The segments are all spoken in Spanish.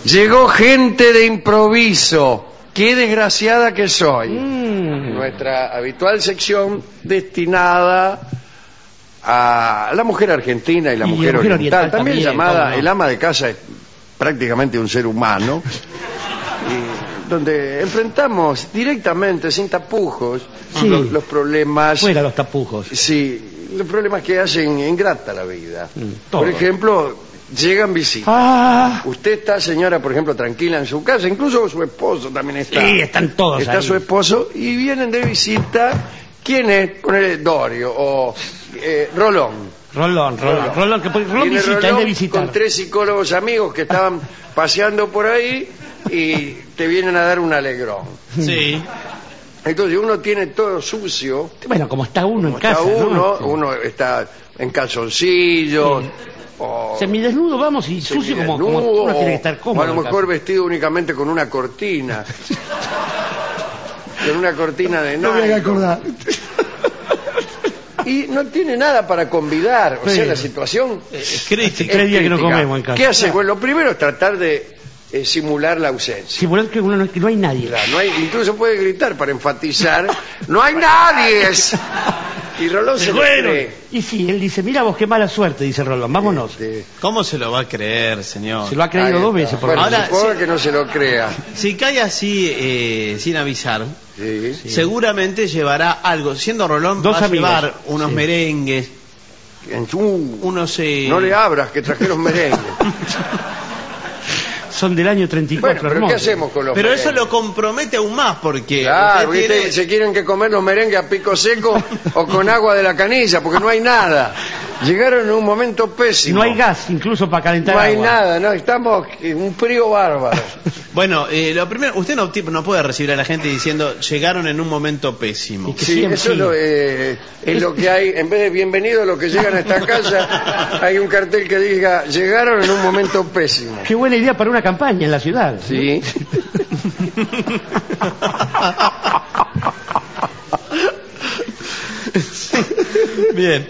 Llegó gente de improviso. Qué desgraciada que soy. Nuestra habitual sección destinada a la mujer argentina y la mujer oriental, también llamada no. El ama de casa es prácticamente un ser humano, y donde enfrentamos directamente, sin tapujos, los problemas. Fuera los tapujos. Sí, los problemas que hacen ingrata la vida. Por ejemplo, llegan visitas. Usted está, señora, por ejemplo, tranquila en su casa, incluso su esposo también está. Sí, están todos Está ahí. Su esposo y vienen de visita. ¿Quién es? Ponele Dorio o Rolón. Rolón, que Rolón visita, es de visitar. Con 3 psicólogos amigos que estaban paseando por ahí y te vienen a dar un alegrón. Sí. Entonces uno tiene todo sucio. Bueno, como está uno en casa. Uno está en calzoncillos. Semidesnudo, vamos, y sucio como uno tiene que estar cómodo. O a lo mejor vestido únicamente con una cortina. Con una cortina de nylon. No me voy a acordar. Y no tiene nada para convidar. O sea, la situación es crítica. 3 días que no comemos en casa. ¿Qué hace? Bueno, lo primero es tratar de simular la ausencia. Simular que no hay nadie. Claro, incluso puede gritar para enfatizar: ¡no hay nadie! Y Rolón se lo cree. Y sí, él dice: mira vos, qué mala suerte, dice Rolón, vámonos. ¿Cómo se lo va a creer, señor? Se lo ha creído 2 veces. Por ahora, supongo que no se lo crea. Si cae así, sin avisar, seguramente llevará algo. Siendo Rolón, va a llevar unos merengues. No le abras, que trajeron merengues. Son del año 34. Bueno, pero ¿qué hacemos con los merengues? Eso lo compromete aún más, porque... Claro, se quieren que comer los merengues a pico seco o con agua de la canilla, porque no hay nada. Llegaron en un momento pésimo. No hay gas, incluso para calentar agua. No hay nada, no, estamos en un frío bárbaro. Bueno, lo primero, usted no puede recibir a la gente diciendo: llegaron en un momento pésimo. Sí, eso es lo que hay. En vez de bienvenido a los que llegan a esta casa, hay un cartel que diga: llegaron en un momento pésimo. Qué buena idea para una campaña en la ciudad. Sí. Bien.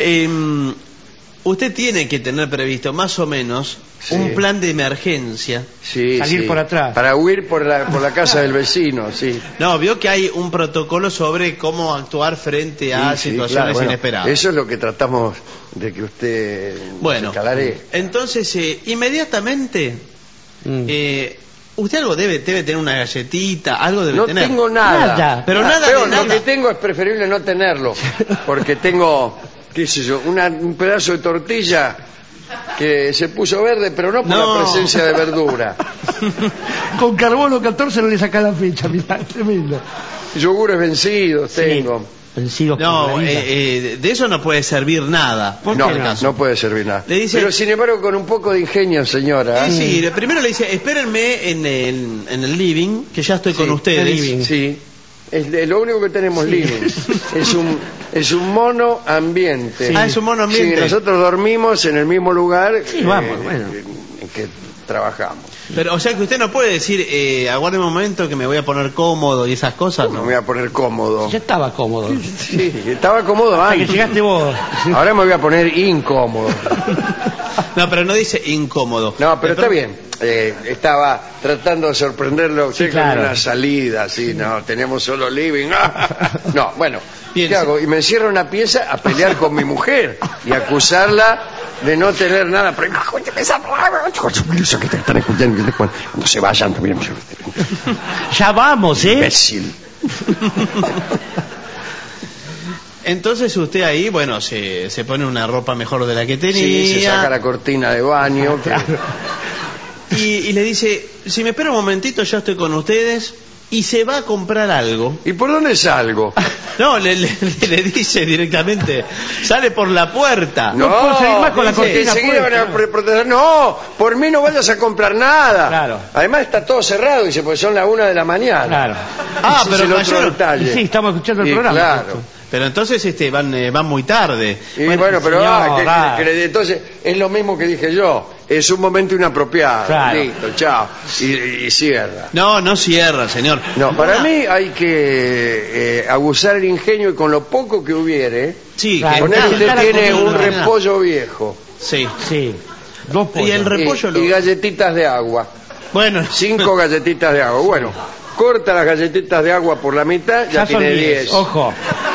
Usted tiene que tener previsto más o menos un plan de emergencia. Salir por atrás. Para huir por la casa del vecino, sí. No, vio que hay un protocolo sobre cómo actuar frente a situaciones inesperadas. Eso es lo que tratamos de que usted escalaré. Entonces, inmediatamente, usted algo debe tener, una galletita, algo debe tener. No tengo nada. Pero nada. Lo que tengo es preferible no tenerlo, porque tengo, qué sé yo, un pedazo de tortilla que se puso verde, pero no por la presencia de verdura. Con carbono 14 no le saca la fecha, mirá, tremendo. Yogures vencidos tengo. No, de eso no puede servir nada. No puede servir nada. Le dice, pero sin embargo, con un poco de ingenio, señora. Sí, primero le dice: espérenme en el living, que ya estoy con ustedes. Sí. Es lo único que tenemos living. Es un mono ambiente. Sí. Es un mono ambiente. Sí, nosotros dormimos en el mismo lugar en que trabajamos. Pero, o sea que usted no puede decir: aguarde un momento que me voy a poner cómodo y esas cosas. No me voy a poner cómodo. Ya estaba cómodo. Sí, estaba cómodo antes. Que llegaste vos. Ahora me voy a poner incómodo. No, pero no dice incómodo. No, pero está bien. Estaba tratando de sorprenderlo a usted con una salida, así, no, tenemos solo living. No, bueno, ¿qué hago? Y me encierro en una pieza a pelear con mi mujer y acusarla de no tener nada. Cuando se vayan, ya vamos, imbécil. Entonces usted ahí, bueno, se pone una ropa mejor de la que tenía. Sí, se saca la cortina de baño. Y le dice: si me espera un momentito, ya estoy con ustedes. Y se va a comprar algo. ¿Y por dónde salgo? No, le dice directamente: sale por la puerta. No puedo seguir más con la cortina puesta. No, por mí no vayas a comprar nada. Claro. Además está todo cerrado, dice, pues son las 1 de la mañana. Claro. Pero el otro detalle. Sí, estamos escuchando el programa. Claro. Pero entonces van muy tarde. Y entonces es lo mismo que dije yo. Es un momento inapropiado. Claro. Listo, chao. Y cierra. No cierra, señor. No, para mí hay que abusar el ingenio, y con lo poco que hubiere. Sí, usted tiene un repollo viejo. Sí. 2 pollos. Y el repollo y galletitas de agua. Bueno. 5 galletitas de agua. Bueno, corta las galletitas de agua por la mitad, ya tiene 10. Ojo.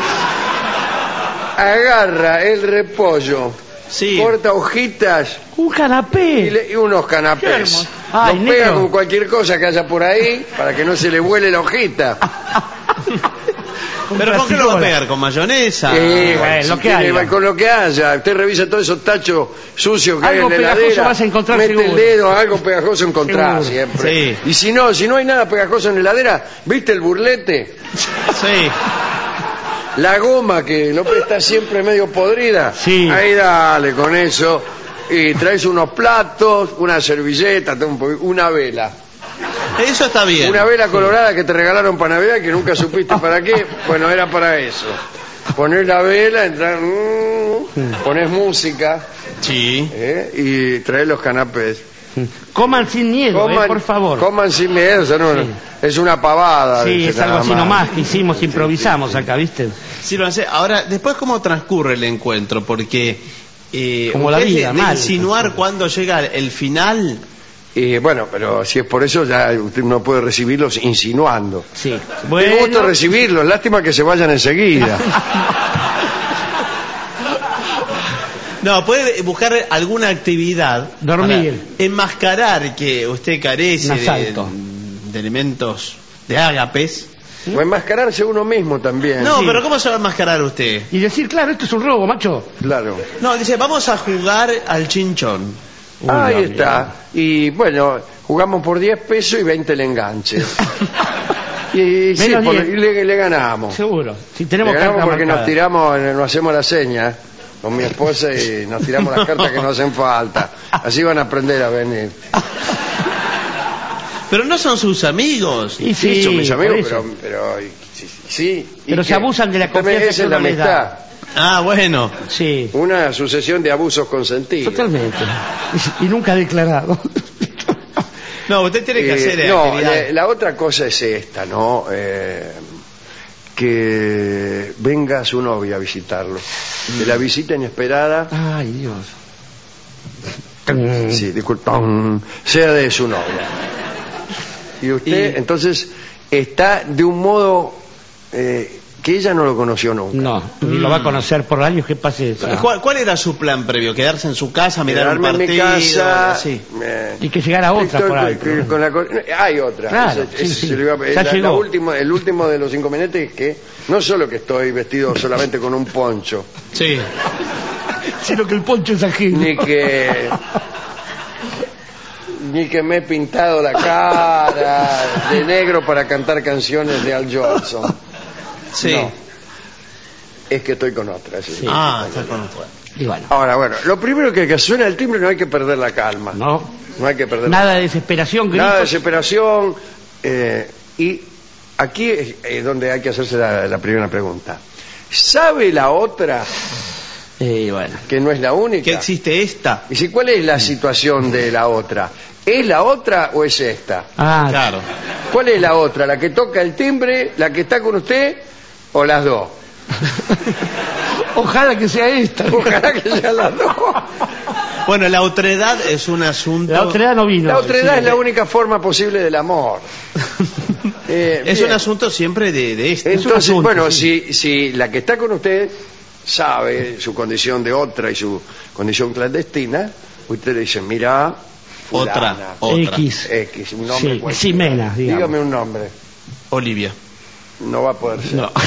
Agarra el repollo, Sí. corta hojitas Un canapé. y unos canapés. Ay, Los pega negro. con cualquier cosa que haya por ahí para que no se le vuele la hojita. ¿Pero con qué lo va a pegar? ¿Con mayonesa? bueno, lo que haya. Con lo que haya. Usted revisa todos esos tachos sucios que Algo hay en la pegajoso heladera. vas a encontrar mete seguro. el dedo, algo pegajoso encontrás Seguro. siempre. Sí. Y si no hay nada pegajoso en la heladera, ¿viste el burlete? Sí. La goma que no está siempre medio podrida. Sí. Ahí dale con eso. Y traes unos platos, una servilleta, una vela. Eso está bien. Una vela colorada que te regalaron para Navidad que nunca supiste para qué. Bueno, era para eso. Poner la vela, entrar, pones música Sí. y traes los canapés. Coman sin miedo, por favor. Coman sin miedo, o sea, no, Sí. Es una pavada. Sí, dice, es algo nada así más. nomás que hicimos, improvisamos acá, ¿viste? Sí, lo hace. Ahora, después, ¿cómo transcurre el encuentro? Porque Como la usted vida, de mal. insinuar cuando llega el final. Y bueno, pero si es por eso ya usted no puede recibirlos insinuando. Sí. Me gusta recibirlos, lástima que se vayan enseguida. No, puede buscar alguna actividad. Dormir. Para enmascarar que usted carece Un asalto. de elementos de ágapes. O enmascararse uno mismo también. No, Sí. pero ¿cómo se va a enmascarar usted? Y decir, claro, esto es un robo, macho. Claro. No, dice, vamos a jugar al chinchón. Ahí está. Y bueno, jugamos por 10 pesos y 20 el enganche. Y sí, Menos 10. y le ganamos. Seguro. Si tenemos Le ganamos carta porque marcada. nos tiramos, nos hacemos la seña con mi esposa y nos tiramos las cartas que nos hacen falta. Así van a aprender a venir. Pero no son sus amigos. Y Sí, sí, son mis por amigos, eso. pero sí. Pero ¿Y se qué? abusan de la También confianza esa que es la uno les amistad. da. Ah, bueno. Sí, Una sucesión de abusos consentidos. totalmente. Y nunca declarado. No, usted tiene que hacer no, actividad. la otra cosa es esta, ¿no? Que venga su novia a visitarlo. De la visita inesperada, Ay, Dios. sí, disculpa, sea de su novia. Y usted, entonces, está de un modo que ella no lo conoció nunca. No, ni lo va a conocer por años que pase eso. ¿Cuál era su plan previo? ¿Quedarse en su casa, mirar un Quedarme en partido? mi casa, así? Y que llegara otra por ahí. hay otra. Claro, Ese sí. se le iba a- Ya la llegó. el último de los inconvenientes es que no solo que estoy vestido solamente con un poncho, Sí. Sino que el poncho es ajeno. ni que me he pintado la cara de negro para cantar canciones de Al Jolson. Sí. No. Es que estoy con otra. Sí. Sí. Ah, está con otro. Y bueno, Ahora, bueno, lo primero que suena el timbre no hay que perder la calma. no. No hay que perder Nada de desesperación, gritos. nada de desesperación. Y aquí es donde hay que hacerse la primera pregunta. ¿Sabe la otra Bueno. que no es la única? ¿Qué existe esta? Y si, ¿cuál es la situación de la otra? ¿Es la otra o es esta? Ah, Claro. ¿Cuál es la otra? ¿La que toca el timbre? ¿La que está con usted? ¿O las dos? ojalá que sea esta. Ojalá que sean las dos. Bueno, la otredad es un asunto. La otredad no vino. La otredad Sí. es la única forma posible del amor. Es Bien. un asunto siempre de este. Entonces, asunto, bueno, sí. si la que está con usted sabe su condición de otra y su condición clandestina, usted le dice, mira, fulana, Otra. X. X, un nombre Sí, cualquiera. Ximena, digamos. Dígame un nombre. Olivia. No va a poder ser. No.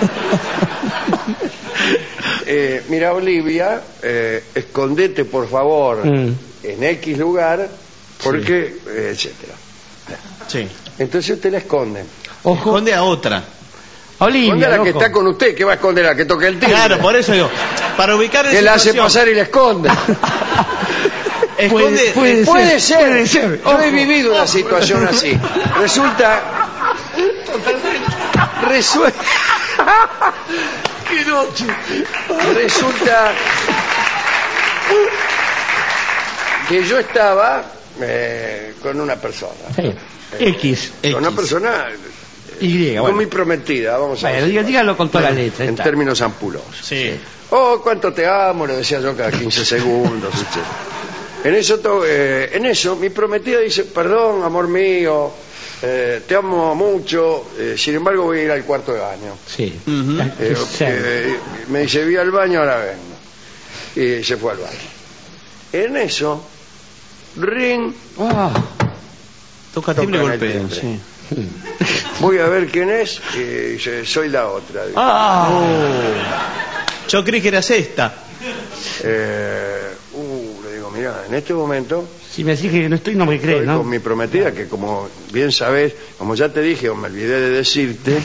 Mira, Olivia, escondete por favor Mm. en X lugar, porque, etcétera. Sí. Entonces usted la esconde. Ojo. Esconde a otra. Olivia, Esconde a la que loco. está con usted, que va a esconder a la que toca el timbre. Claro, por eso digo. Para ubicar Que en la hace situación. pasar y la esconde. Esconde. Puede ser. Puede ser. Yo Ojo. he vivido una situación así. Resulta. ¡Qué noche! Resulta que yo estaba con una persona. Sí. X. Con una persona Y, con bueno. mi prometida, vamos a Bueno, decir. dígalo con toda la letra. En está. términos ampulosos. Sí. Oh, cuánto te amo, lo decía yo cada 15 segundos. etc. En eso mi prometida dice, perdón, amor mío, te amo mucho, sin embargo voy a ir al cuarto de baño. Sí. Me dice, voy al baño, ahora vengo. Y se fue al baño. En eso, ring. Toca timbre y golpea. Sí. Voy a ver quién es. Y dice, soy la otra. Yo creí que eras esta. Le digo, mira, en este momento... Si me decís que no estoy, no me crees, ¿no? Con mi prometida, que como bien sabés, como ya te dije o me olvidé de decirte...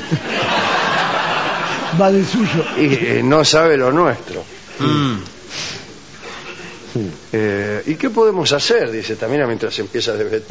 Va del suyo. Y no sabe lo nuestro. ¿Y qué podemos hacer? Dice Tamina mientras empieza a desvestir.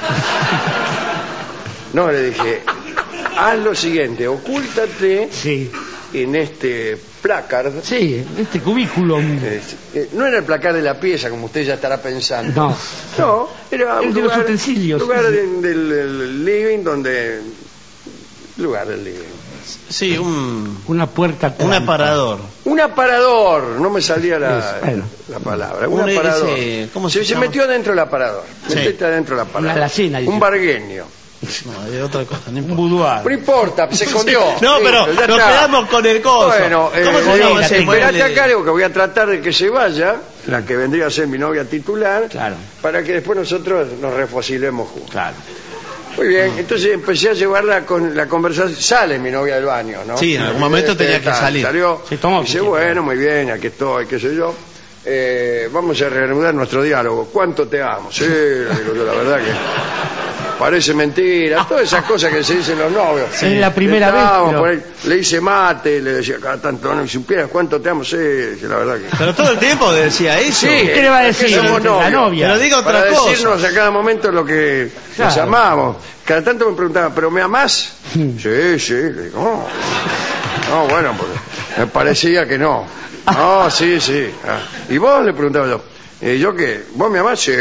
No, le dije, haz lo siguiente, ocúltate en este placard. Sí, este cubículo. No era el placard de la pieza, como usted ya estará pensando. No, era un lugar, los utensilios. Lugar del living donde... Lugar del living. Sí, una puerta. Un aparador. Un aparador, no me salía la palabra. Un aparador. ¿Cómo se metió dentro del aparador. Metete adentro del aparador. La cena, un bargueño. No, de otra cosa. Un boudoir. No importa, se escondió. No, pero nos quedamos con el coso. Bueno, ¿cómo se llama ese mueble? Esperate acá, digo que voy a tratar de que se vaya, la que vendría a ser mi novia titular, para que después nosotros nos refosilemos juntos. Claro. Muy bien, entonces empecé a llevarla con la conversación. Sale mi novia del baño, ¿no? Sí, en algún momento tenía que salir. Salió, dice, bueno, muy bien, aquí estoy, qué sé yo. Vamos a reanudar nuestro diálogo. ¿Cuánto te amo? Sí, digo yo, la verdad que parece mentira. Todas esas cosas que se dicen los novios. Es la primera vez. Por ahí, le hice mate, le decía cada tanto, no, si supieras cuánto te amo, sí, la verdad que... Pero todo el tiempo decía eso. Sí, ¿qué le va a decir? Somos novios. La novia. Pero diga otra para cosa. decirnos a cada momento lo que nos amamos. Cada tanto me preguntaba, ¿pero me amás? Sí. Le digo, no, bueno, pues me parecía que no. No, sí. ¿Y vos? Le preguntaba yo. ¿Yo qué? ¿Vos me amás? Sí.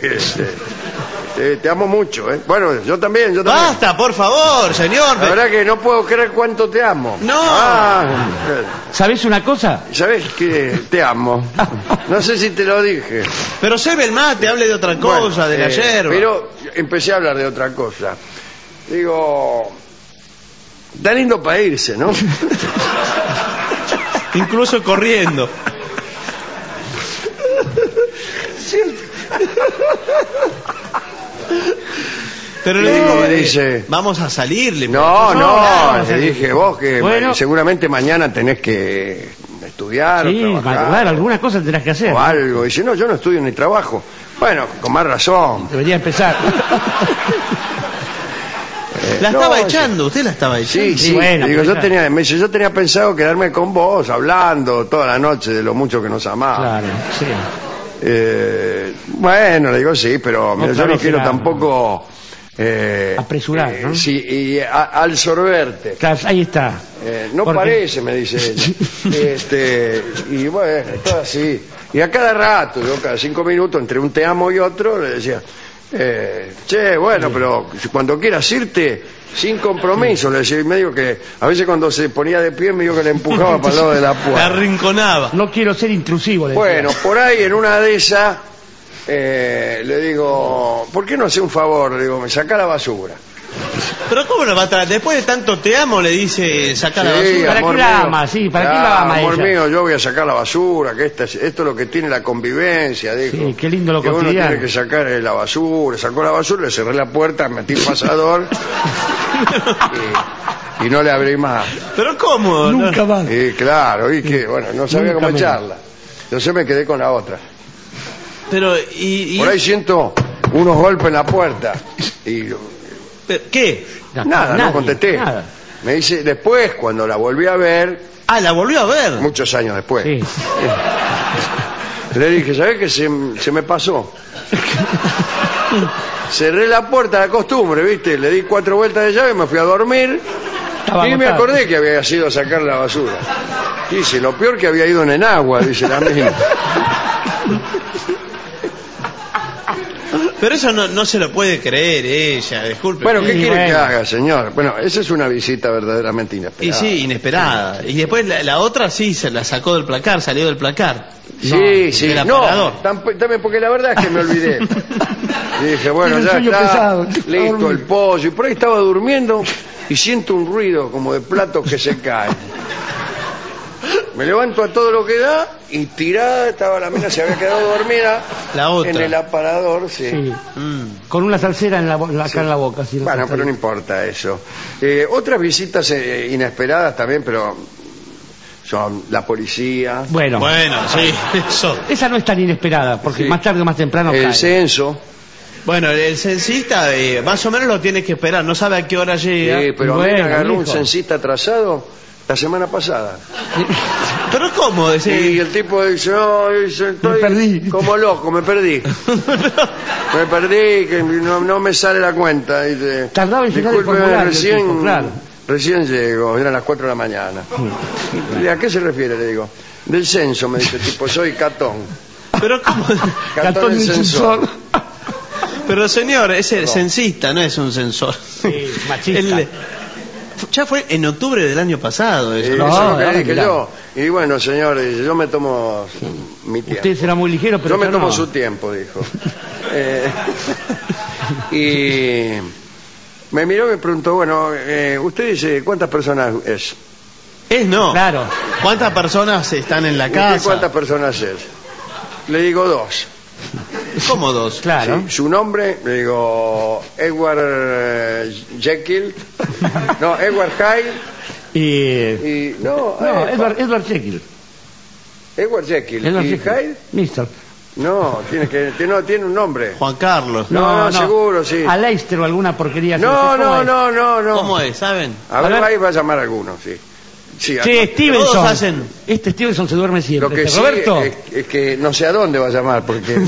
Te amo mucho, ¿eh? Bueno, yo también. Basta, por favor, señor. La verdad que no puedo creer cuánto te amo. No. ¿Sabés una cosa? ¿Sabés que te amo? No sé si te lo dije. Pero se ve el mate, hable de otra cosa, de la yerba. Pero empecé a hablar de otra cosa. Digo, está lindo para irse, ¿no? Incluso corriendo. Pero le digo, dice, vamos a salir. No, le dije, vos que seguramente mañana tenés que estudiar o trabajar. Alguna cosa tendrás que hacer. O algo. Dice, no, yo no estudio ni trabajo. Bueno, con más razón. Debería empezar. La estaba echando, usted la estaba echando. Sí. Bueno, digo, yo tenía pensado quedarme con vos hablando toda la noche de lo mucho que nos amamos. Claro, sí. Bueno, le digo sí, pero mira, yo no quiero tampoco apresurar, ¿no? Sí, y absorberte. Claro, ahí está. No parece, me dice ella. Y bueno, todo así. Y a cada rato, yo cada 5 minutos, entre un te amo y otro, le decía, bueno, pero cuando quieras irte, sin compromiso, le decía, y me digo que a veces cuando se ponía de pie, me digo que le empujaba para el lado de la puerta. La arrinconaba. No quiero ser intrusivo, le decía. Bueno, por ahí en una de esas, le digo, ¿por qué no hace un favor? Le digo, me saca la basura. Pero ¿cómo lo va a traer? Después de tanto te amo, le dice sacar la basura. ¿Para qué la ama? Sí, ¿para qué la ama amor ella? Mío, yo voy a sacar la basura, que esto es lo que tiene la convivencia, dijo. Sí, qué lindo lo que cotidiano. uno tiene que sacar la basura. Sacó la basura, le cerré la puerta, metí el pasador y no le abrí más. ¿Pero cómo? Nunca más. Y claro, y que, bueno, no sabía cómo echarla. Entonces me quedé con la otra. Pero, por ahí siento unos golpes en la puerta. Y ¿qué? Nada, no contesté. Nada. Me dice, después, cuando la volví a ver... Ah, ¿la volvió a ver? Muchos años después. Sí. Le dije, ¿sabés qué? Se me pasó. Cerré la puerta, la costumbre, ¿viste? Le di 4 vueltas de llave, me fui a dormir. Y me acordé que había ido a sacar la basura. Dice, lo peor que había ido en agua, dice la mina. Pero eso no se lo puede creer ella, disculpe. Bueno, ¿qué quiere que haga, señor? Bueno, esa es una visita verdaderamente inesperada. Y sí, inesperada. Y después la otra sí, se la sacó del placar, salió del placar. Sí, sí. No, también porque la verdad es que me olvidé. Y dije, bueno, ya está, pesado, listo, el pollo. Y por ahí estaba durmiendo y siento un ruido como de platos que se caen. Me levanto a todo lo que da y tirada estaba la mina, se había quedado dormida en el aparador, sí. Con una salsera acá en la boca. Sí, bueno, pero no importa eso. Otras visitas inesperadas también, pero son la policía. Bueno, sí, eso. Esa no es tan inesperada, porque más tarde o más temprano el censo. Bueno, el censista más o menos lo tiene que esperar, no sabe a qué hora llega. Sí, pero a mí me agarró un censista atrasado la semana pasada. ¿Pero cómo? Y el tipo dice, no, estoy perdí. Como loco, me perdí. Me perdí, que no me sale la cuenta. Dice, tardaba en llegar el formulario, recién llego, eran las 4 de la mañana. ¿Y a qué se refiere? Le digo, del censo, me dice, tipo, soy Catón. ¿Pero cómo? Catón el censor. Pero señor, es el censista, no es un censor. Sí, machista. Ya fue en octubre del año pasado. Eso es lo que dije yo. Y bueno, señor, yo me tomo mi tiempo. Usted será muy ligero, pero yo me tomo su tiempo, dijo. Y me miró y me preguntó, bueno, usted dice, ¿cuántas personas es? No. Claro. ¿Cuántas personas están en la casa? ¿Cuántas personas es? Le digo 2. ¿Cómo 2? Claro. Sí, su nombre, le digo Edward Jekyll. No, Edward Hyde. Edward Jekyll. Edward Jekyll. ¿Y Hyde? Mister. No, tiene un nombre. Juan Carlos. No, seguro, sí. A Leicester o alguna porquería. No. ¿Cómo es? ¿Saben? A ver, ahí va a llamar a alguno, sí. Sí, Stevenson. Todos hacen. Este Stevenson se duerme siempre. Lo que sí Roberto. Es que no sé a dónde va a llamar, porque...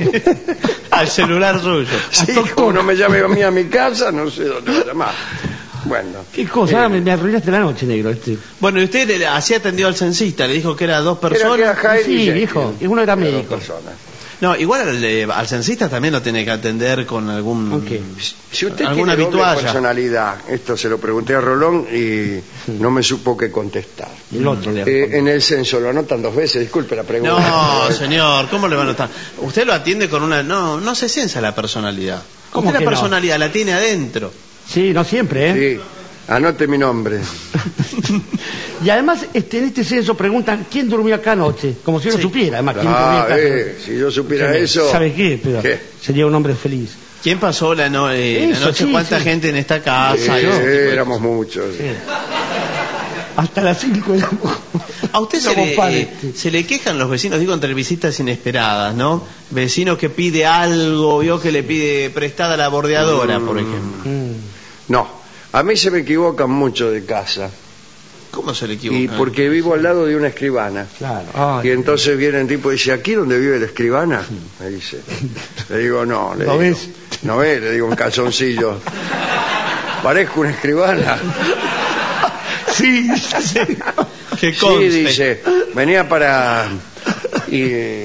Al celular suyo. Sí, como no me llame a mí a mi casa, no sé dónde va a llamar. Bueno. ¿Qué cosa? Me arruinaste la noche, negro. Bueno, y usted así atendió al censista, le dijo que era 2 personas. Era sí, viejo. Y uno era médico. 2 personas. No, igual al censista también lo tiene que atender con algún... Si usted tiene doble personalidad, esto se lo pregunté a Rolón y no me supo qué contestar. El otro le en el censo lo anotan 2 veces, disculpe la pregunta. No, señor, ¿cómo le va a anotar? Usted lo atiende con una... No se censa la personalidad. ¿Cómo usted que la personalidad la tiene adentro. Sí, no siempre, Sí, anote mi nombre. Y además, en este censo preguntan quién durmió acá anoche, como si uno supiera, además, quién durmió acá. Si yo supiera eso... ¿Sabe qué? Pero sería un hombre feliz. ¿Quién pasó la noche? ¿Cuánta gente en esta casa? Éramos muchos. Sí. Hasta las 5 de la mañana. A usted se le quejan los vecinos, digo, entre visitas inesperadas, ¿no? Vecino que pide algo, vio que le pide prestada la bordeadora, por ejemplo. No, a mí se me equivocan mucho de casa. ¿Cómo se le equivoca? Y porque vivo al lado de una escribana. Claro. Y entonces viene el tipo y dice, ¿aquí donde vive la escribana? Me dice. Le digo, no. ¿Lo ves? No ves, le digo, un calzoncillo. ¿Parezco una escribana? Sí. ¿Qué conste? Sí, dice, venía para... Y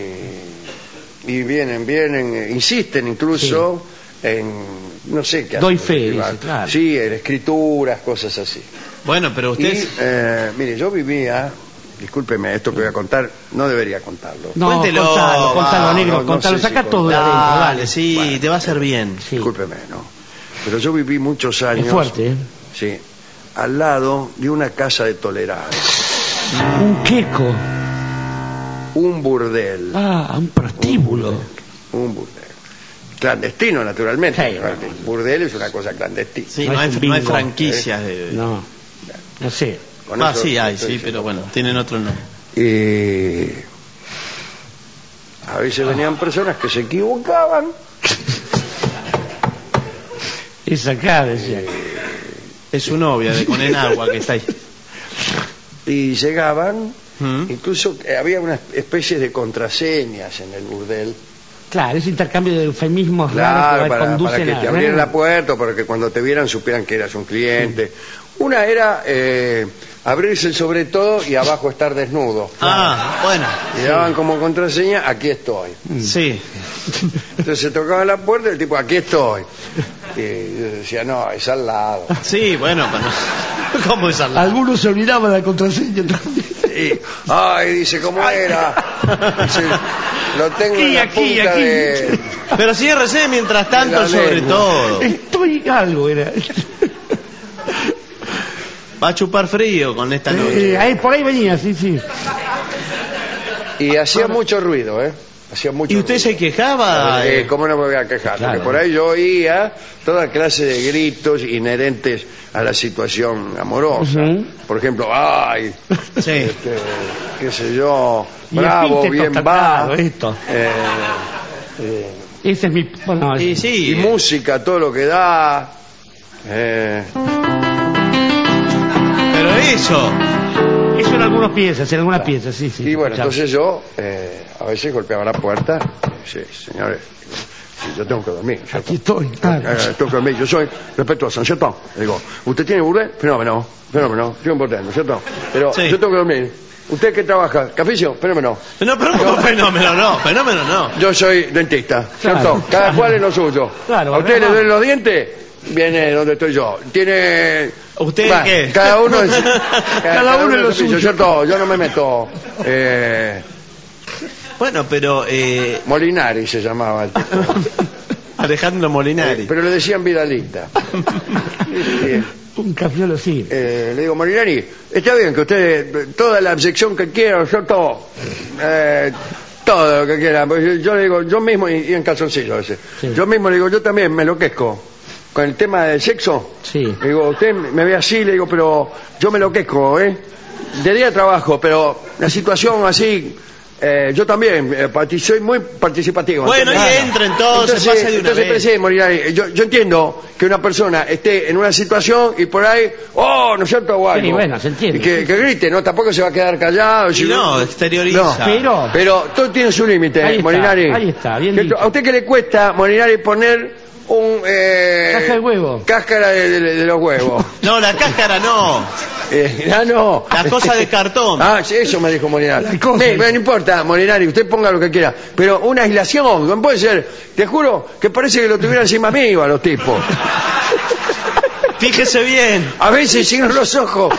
vienen, insisten incluso en... No sé qué. Doy fe, dice, claro. Sí, en escrituras, cosas así. Bueno, pero usted... Y, mire, yo vivía... Discúlpeme, esto que voy a contar, no debería contarlo. No, cuéntelo, contalo, negro, contalo, saca todo de adentro, dale. Sí, bueno, te va a hacer bien. Sí. Discúlpeme, no. Pero yo viví muchos años... Es fuerte, ¿eh? Sí, al lado de una casa de tolerancia. Un queco. Un burdel. Un prostíbulo. Un burdel. Clandestino, naturalmente. Sí. Burdel es una cosa clandestina. Sí, no hay franquicias de... No sé. Sí hay, sí, pero bueno, tienen otro nombre. A veces venían personas que se equivocaban. Es acá, decía. Es su novia, con enagua, que está ahí. Y llegaban, incluso había una especie de contraseñas en el burdel. Claro, ese intercambio de eufemismos raros para que te abrieran la puerta, para que cuando te vieran supieran que eras un cliente. Una era abrirse sobre todo y abajo estar desnudo. Bueno. Y daban como contraseña, aquí estoy. Sí. Entonces se tocaba la puerta y el tipo, aquí estoy. Y yo decía, no, es al lado. Sí, bueno, pero ¿cómo es al lado? Algunos se olvidaban de la contraseña también. Y, ay, dice, ¿cómo era? Dice, lo tengo en la punta de... Pero sí, RC mientras tanto, sobre todo. Estoy algo, era. Va a chupar frío con esta noche. Por ahí venía, sí. Y hacía mucho ruido, Hacía mucho ¿Y usted ruido. se quejaba? ¿Cómo no me voy a quejar? Claro. Porque por ahí yo oía toda clase de gritos inherentes a la situación amorosa. Por ejemplo, ay, Sí. qué sé yo, Y bravo, el bien epíteto va. claro, esto. Ese es mi... Bueno, Y sí. Y música, todo lo que da. Pero eso. eso en algunas piezas, sí. Y bueno, Chao. entonces yo a veces golpeaba la puerta. Sí, señores, sí, yo tengo que dormir. ¿cierto? Aquí estoy. Tengo que dormir. Yo soy respetuoso, ¿cierto? Le digo, ¿usted tiene burdel? Fenómeno. Tiene un burdel, ¿no es cierto? Pero Sí. yo tengo que dormir. ¿Usted qué trabaja? ¿Caficio? Fenómeno. No, pero ¿cómo fenómeno no? Yo soy dentista, ¿cierto? Claro. Cada cual es lo suyo. Claro, ¿A usted le además- duelen los dientes? Viene donde estoy yo. Tiene... ¿Usted Bueno, qué? Cada uno es... Cada uno es lo es suyo. ¿cierto? Yo no me meto... Bueno, pero Molinari se llamaba el tipo. Alejandro Molinari. Pero le decían Vidalita. Bien. Un cafiolo, sí. Le digo, Molinari, está bien que usted, toda la abyección que quiera, todo lo que quiera. Porque yo le digo, yo mismo, y en calzoncillo a veces, Sí. yo mismo le digo, yo también me enloquezco con el tema del sexo. Sí. Le digo, usted me ve así, le digo, pero yo me enloquezco, De día trabajo, pero la situación así... yo también soy muy participativo. Bueno, y entra entonces, pase de una vez. Pensé, Molinari, yo entiendo que una persona esté en una situación y por ahí, ¿no es cierto? O algo. Sí, bueno, se entiende. Y que grite, ¿no? Tampoco se va a quedar callado. Y no, exterioriza. Pero Pero todo tiene su límite, Ahí está, Molinari. ahí está, bien dicho. ¿A usted qué le cuesta, Molinari, poner un... Caja de huevo. Cáscara de los huevos? No, la cáscara no. No. La cosa de cartón. Sí, eso me dijo Molinari. La cosa. No importa, Molinari, usted ponga lo que quiera. Pero una aislación, no puede ser. Te juro que parece que lo tuviera encima mío a los tipos. Fíjese bien. A veces cierro los ojos.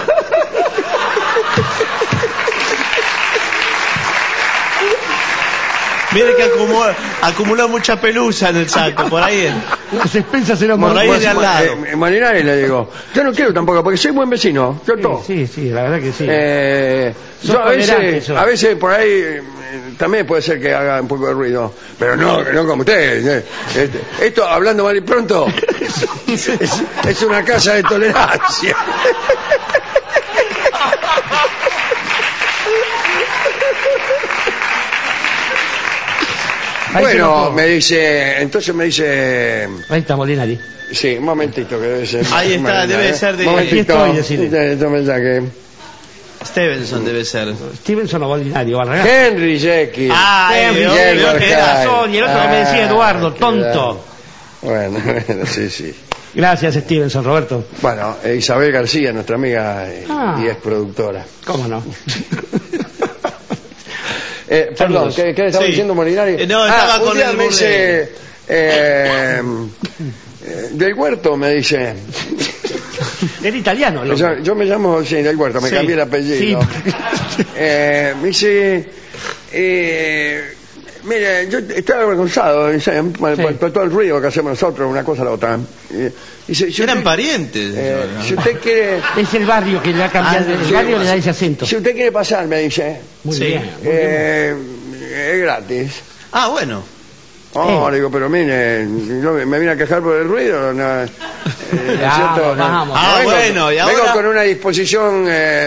Mire que acumuló mucha pelusa en el saco, por ahí. las expensas eran Por ahí muy- de al lado. Molinari le digo, yo no quiero tampoco, porque soy buen vecino, ¿cierto? Sí, la verdad que sí. Yo tolerante, sos. a veces por ahí también puede ser que haga un poco de ruido, pero no como usted. Esto, hablando mal y pronto, es una casa de tolerancia. Ahí se Bueno, notó. entonces me dice, Ahí está Molinari. sí, un momentito que debe ser. Ahí está, debe ser de- Un momentito, Aquí estoy, decile. esto me saque. Stevenson debe ser. Stevenson o Molinari, Barragán. Henry Jekyll. Ay, Henry, veo que era. Son, y el otro que me decía Eduardo, tonto. Bueno, sí. Gracias, Stevenson, Roberto. Bueno, Isabel García, nuestra amiga y ex productora. ¿Cómo no? Perdón, Saludos. ¿qué le estaba Sí. diciendo Molinari? No, estaba un con día el me burdel. dice, del Huerto me dice, Era italiano, ¿no? yo me llamo, sí, del Huerto, me Sí. cambié el apellido. Sí. Me dice, mire, yo estaba avergonzado, por todo el ruido que hacemos nosotros, una cosa a la otra. Dice, si Eran usted- parientes. si usted quiere, Es el barrio que le ha cambiado. El sí, barrio le da ese acento. si usted quiere pasar, me dice, Muy Sí. bien. es gratis. Ah, bueno. Le digo, pero mire, yo me vine a quejar por el ruido. No, ¿cierto? Vamos. Ah, vengo, bueno, y ahora- vengo con una disposición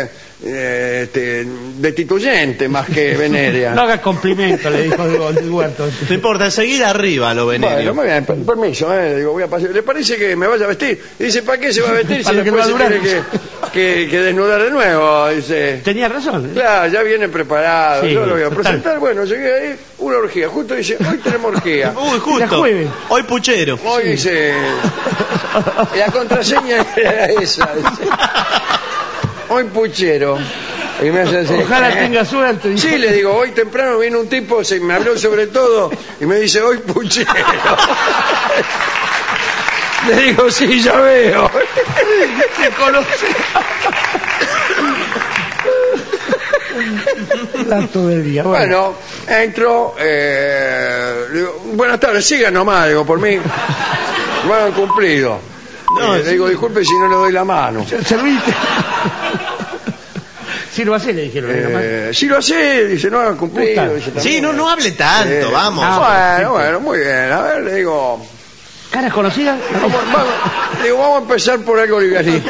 destituyente más que venérea. No haga cumplimiento, le dijo del Huerto. No importa, seguida arriba lo Bueno, venerio. muy bien, permiso, digo, voy a pasar. ¿Le parece que me vaya a vestir? Y dice, ¿para qué se va a vestir si Para lo que después se va a durar. tiene que desnudar de nuevo? Dice, Tenía razón. claro, ya viene preparado, Sí, yo lo voy a total. presentar. Bueno, llegué ahí, una orgía, justo dice, hoy tenemos orgía. Uy, Era justo. jueves. Hoy puchero. Hoy dice, la contraseña era esa. Dice. hoy puchero. Y me hace así. Ojalá tenga suerte. Sí, le digo, hoy temprano viene un tipo, se me habló sobre todo y me dice, hoy puchero. Le digo, sí, ya veo. Se conoce. Tanto del día. Bueno, entro, le digo, buenas tardes, sigan nomás, digo, por mí. Lo han cumplido. No, le digo, disculpe si no le doy la mano. Serviste. Si lo hace, le dijeron. Si lo hace, dice, no han cumplido. Dice, sí, no hable tanto, vamos. Bueno, muy bien. A ver, le digo... ¿Caras conocidas? Vamos a empezar por algo livianito.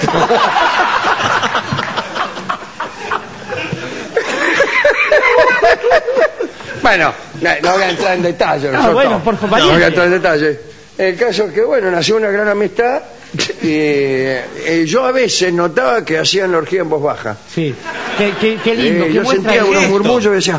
Bueno, no voy a entrar en detalle. Bueno, por favor. No voy a entrar en detalle. El caso es que, bueno, nació una gran amistad y yo a veces notaba que hacían la orgía en voz baja. Sí. Qué lindo. Yo sentía unos murmullos y decía...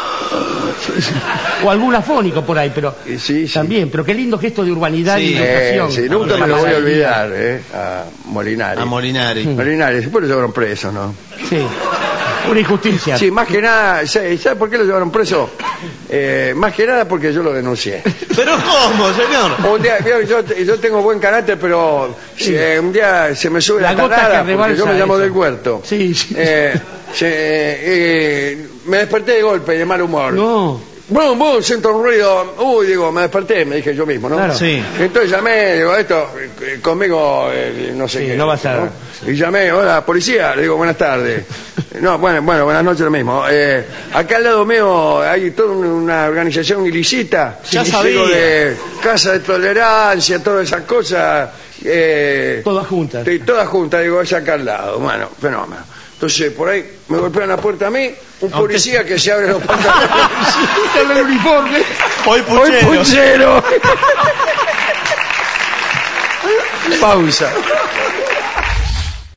O algún afónico por ahí, pero sí. También, pero qué lindo gesto de urbanidad y educación. Sí, nunca me lo voy a olvidar, a Molinari. A Molinari. Molinari, después lo llevaron preso, ¿no? Sí. Una injusticia. Sí, más que nada, ¿sabe por qué lo llevaron preso? Más que nada porque yo lo denuncié. ¿Pero cómo, señor? Un día, yo tengo buen carácter, pero un día se me sube la tarada porque yo me llamo Del Huerto. Sí. Me desperté de golpe y de mal humor. No. Boom, siento un ruido. Digo, me desperté, me dije yo mismo, ¿no? Claro. Sí. Entonces llamé, digo, esto, conmigo, no sé qué. No va a ser. ¿no? Y llamé, hola, policía, le digo, buenas tardes. No, bueno, buenas noches lo mismo. Acá al lado mío hay toda una organización ilícita. Ya sabía. Digo, de Casa de Tolerancia, todas esas cosas. Todas juntas. Todas juntas, digo, es acá al lado. Bueno, fenómeno. Entonces, por ahí me golpean la puerta a mí, un policía que se abre los pantalones. Con el uniforme. Hoy puchero. Hoy puchero. Pausa.